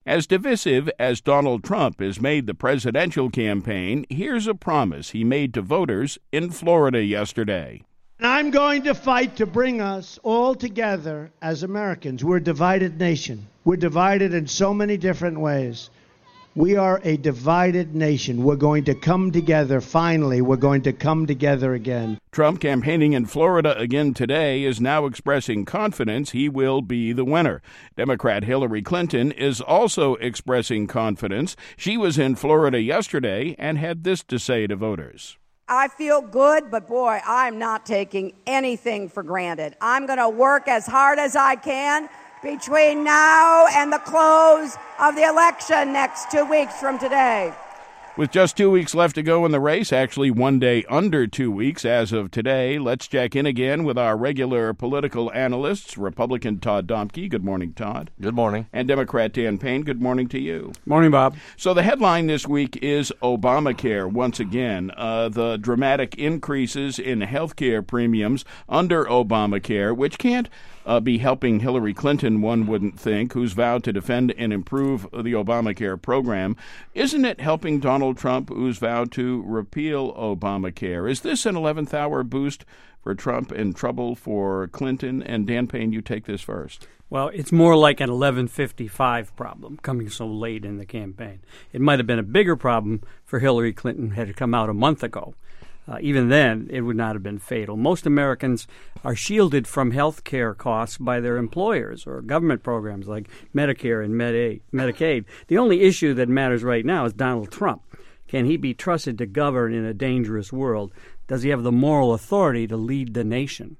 As divisive as Donald Trump has made the presidential campaign, here's a promise he made to voters in Florida yesterday. I'm going to fight to bring us all together as Americans. We're a divided nation. We're divided in so many different ways. We are a divided nation. We're going to come together. Finally, we're going to come together again. Trump, campaigning in Florida again today, is now expressing confidence he will be the winner. Democrat Hillary Clinton is also expressing confidence. She was in Florida yesterday and had this to say to voters. I feel good, but boy, I'm not taking anything for granted. I'm going to work as hard as I can between now and the close of the election next 2 weeks from today. With just 2 weeks left to go in the race, actually 1 day under 2 weeks as of today, let's check in again with our regular political analysts, Republican Todd Domke. Good morning, Todd. Good morning. And Democrat Dan Payne. Good morning to you. Morning, Bob. So the headline this week is Obamacare once again. The dramatic increases in health care premiums under Obamacare, which can't be helping Hillary Clinton, one wouldn't think, who's vowed to defend and improve the Obamacare program. Isn't it helping Donald Trump, who's vowed to repeal Obamacare? Is this an 11th hour boost for Trump and trouble for Clinton? And Dan Payne, you take this first. Well, it's more like an 11:55 problem coming so late in the campaign. It might have been a bigger problem for Hillary Clinton had it come out a month ago. Even then, it would not have been fatal. Most Americans are shielded from health care costs by their employers or government programs like Medicare and Medicaid. The only issue that matters right now is Donald Trump. Can he be trusted to govern in a dangerous world? Does he have the moral authority to lead the nation?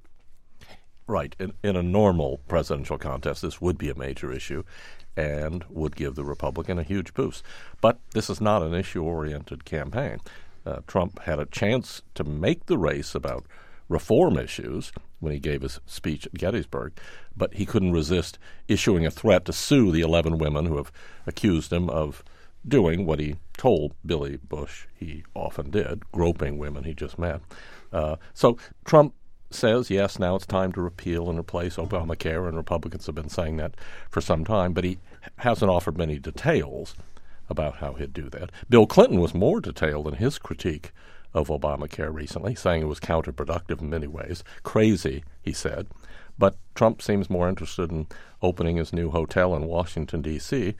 Right. In a normal presidential contest, this would be a major issue and would give the Republican a huge boost. But this is not an issue-oriented campaign. Trump had a chance to make the race about reform issues when he gave his speech at Gettysburg, but he couldn't resist issuing a threat to sue the 11 women who have accused him of doing what he told Billy Bush he often did, groping women he just met. So Trump says, yes, now it's time to repeal and replace Obamacare, and Republicans have been saying that for some time, but he hasn't offered many details about how he'd do that. Bill Clinton was more detailed in his critique of Obamacare recently, saying it was counterproductive in many ways. Crazy, he said. But Trump seems more interested in opening his new hotel in Washington, D.C.,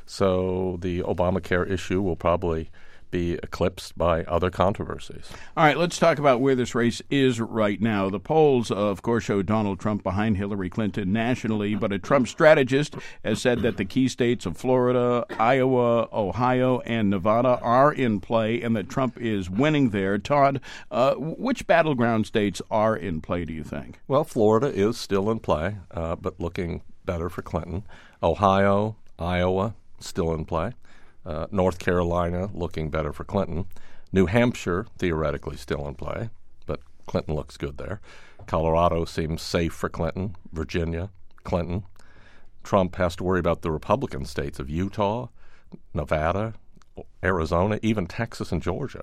so the Obamacare issue will probably be eclipsed by other controversies. All right, let's talk about where this race is right now. The polls, of course, show Donald Trump behind Hillary Clinton nationally, but a Trump strategist has said that the key states of Florida, Iowa, Ohio, and Nevada are in play and that Trump is winning there. Todd, which battleground states are in play, do you think? Well, Florida is still in play, but looking better for Clinton. Ohio, Iowa, still in play. North Carolina looking better for Clinton. New Hampshire, theoretically, still in play, but Clinton looks good there. Colorado seems safe for Clinton. Virginia, Clinton. Trump has to worry about the Republican states of Utah, Nevada, Arizona, even Texas and Georgia.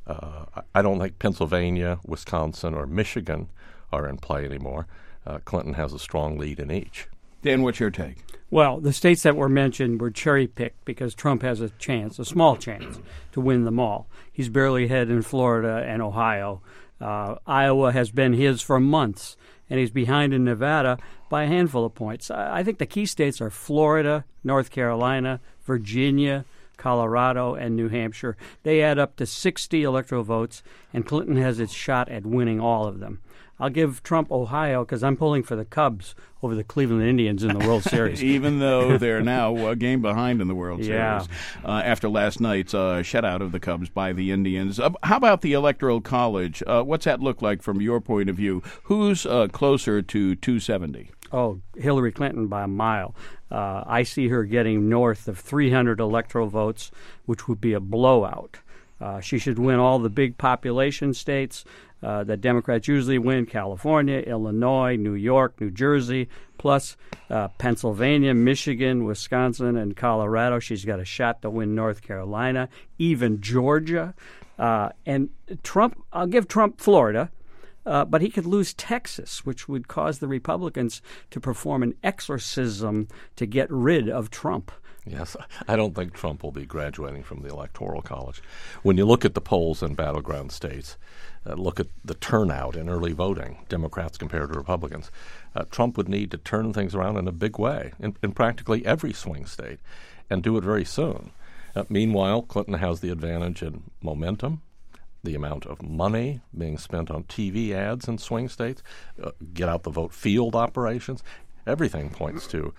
I don't think Pennsylvania, Wisconsin, or Michigan are in play anymore. Clinton has a strong lead in each. Dan, what's your take? Well, the states that were mentioned were cherry-picked because Trump has a chance, a small chance, to win them all. He's barely ahead in Florida and Ohio. Iowa has been his for months, and he's behind in Nevada by a handful of points. I think the key states are Florida, North Carolina, Virginia, Colorado, and New Hampshire. They add up to 60 electoral votes, and Clinton has its shot at winning all of them. I'll give Trump Ohio because I'm pulling for the Cubs over the Cleveland Indians in the World Series. Even though they're now a game behind in the World Series after last night's shutout of the Cubs by the Indians. How about the Electoral College? What's that look like from your point of view? Who's closer to 270? Oh, Hillary Clinton by a mile. I see her getting north of 300 electoral votes, which would be a blowout. She should win all the big population states that Democrats usually win: California, Illinois, New York, New Jersey, plus Pennsylvania, Michigan, Wisconsin, and Colorado. She's got a shot to win North Carolina, even Georgia. And Trump, I'll give Trump Florida, but he could lose Texas, which would cause the Republicans to perform an exorcism to get rid of Trump. Yes, I don't think Trump will be graduating from the Electoral College. When you look at the polls in battleground states, look at the turnout in early voting, Democrats compared to Republicans, Trump would need to turn things around in a big way in practically every swing state and do it very soon. Meanwhile, Clinton has the advantage in momentum, the amount of money being spent on TV ads in swing states, get out the vote field operations. Everything points to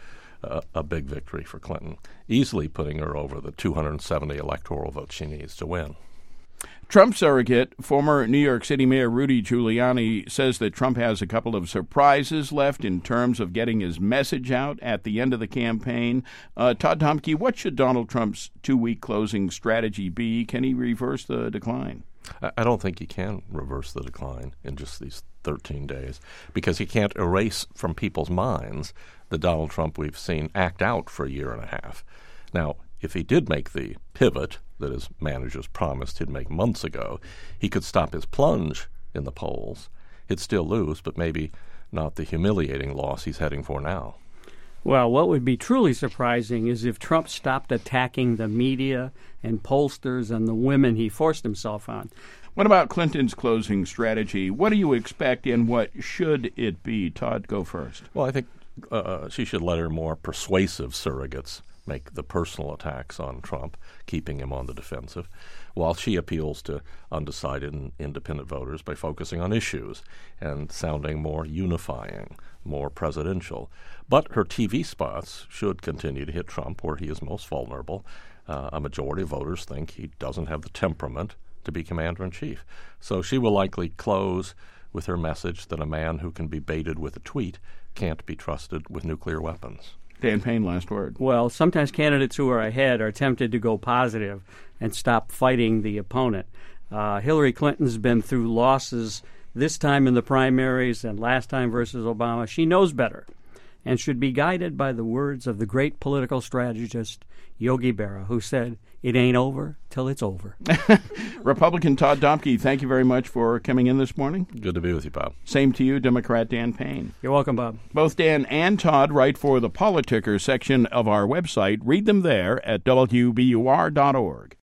a big victory for Clinton, easily putting her over the 270 electoral votes she needs to win. Trump surrogate, former New York City Mayor Rudy Giuliani, says that Trump has a couple of surprises left in terms of getting his message out at the end of the campaign. Todd Domke, what should Donald Trump's 2-week closing strategy be? Can he reverse the decline? I don't think he can reverse the decline in just these 13 days because he can't erase from people's minds the Donald Trump we've seen act out for a year and a half. Now, if he did make the pivot that his managers promised he'd make months ago, he could stop his plunge in the polls. He'd still lose, but maybe not the humiliating loss he's heading for now. Well, what would be truly surprising is if Trump stopped attacking the media and pollsters and the women he forced himself on. What about Clinton's closing strategy? What do you expect and what should it be? Todd, go first. Well, I think she should let her more persuasive surrogates make the personal attacks on Trump, keeping him on the defensive, while she appeals to undecided and independent voters by focusing on issues and sounding more unifying, more presidential. But her TV spots should continue to hit Trump where he is most vulnerable. A majority of voters think he doesn't have the temperament to be commander-in-chief. So she will likely close with her message that a man who can be baited with a tweet can't be trusted with nuclear weapons. Dan Payne, last word. Well, sometimes candidates who are ahead are tempted to go positive and stop fighting the opponent. Hillary Clinton's been through losses this time in the primaries and last time versus Obama. She knows better and should be guided by the words of the great political strategist Yogi Berra, who said, "It ain't over till it's over." Republican Todd Domke, thank you very much for coming in this morning. Good to be with you, Bob. Same to you, Democrat Dan Payne. You're welcome, Bob. Both Dan and Todd write for the Politicker section of our website. Read them there at WBUR.org.